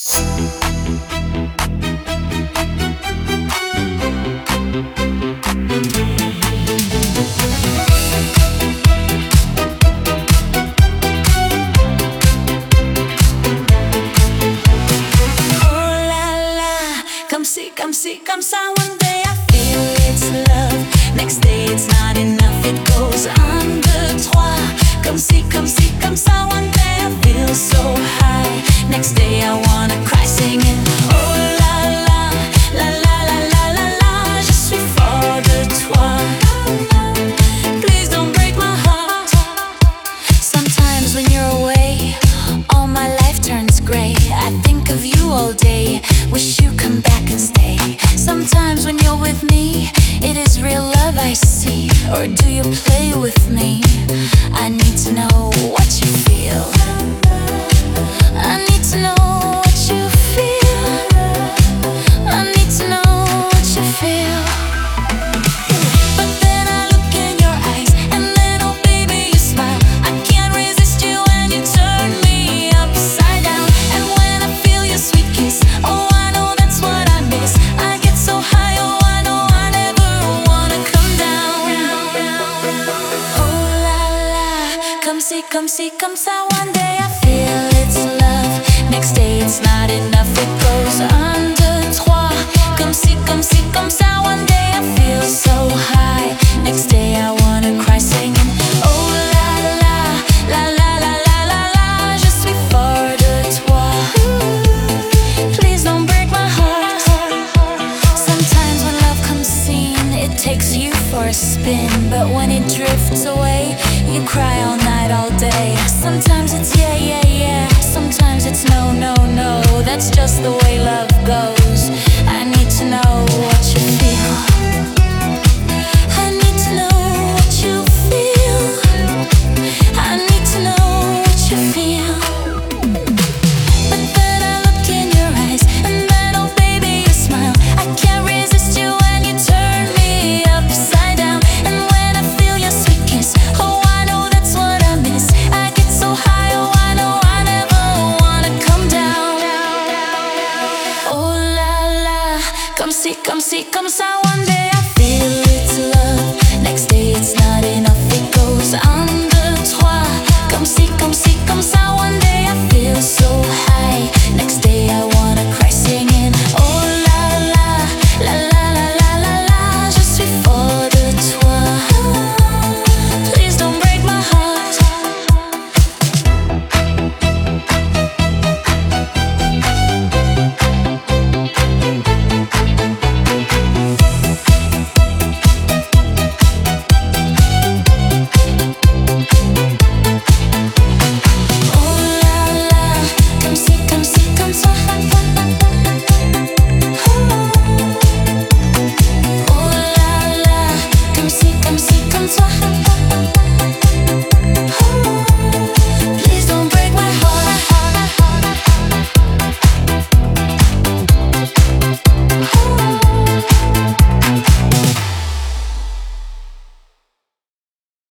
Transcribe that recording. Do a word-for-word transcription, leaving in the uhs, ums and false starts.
Come see, come see, come ça. One day I feel it's love, next day it's not enough, it goes un, deux, trois. Come see, come see, comme ça. One day I feel so high, next day I wanna cry singing oh la la, la la la la la la. Je suis fort de toi, please don't break my heart. Sometimes when you're away, all my life turns gray. I think of you all day, wish you come back and stay. Sometimes when you're with me, it is real love I see. Or do you play with me? I need to know what you feel. I need to know what you feel. I need to know what you feel. But then I look in your eyes, and then oh baby you smile. I can't resist you when you turn me upside down. And when I feel your sweet kiss, oh I know that's what I miss. I get so high, oh I know I never wanna come down. Oh la la, come see, come see, come ça. One day I feel it's love, next day it's not enough, it goes un, deux, trois. Come see, come see, comme ça. One day I feel so high, next day I wanna cry singing oh la la, la la la la la la. Je suis fort de toi, please don't break my heart. Sometimes when love comes seen, it takes you for a spin. But when it drifts away, you cry all night, all day. Sometimes it's yeah, yeah, yeah, sometimes it's no, no, no. That's just the way love goes. I need to know what you feel. I need to know what you feel. I need to know what you feel. But then I look in your eyes, and then oh baby you smile. I can't resist you when you turn me upside down. And when I feel your sweet kiss, oh I know that's what I miss. I get so high, oh I know I never wanna come down. Oh la la, come see, come see, comme ça. One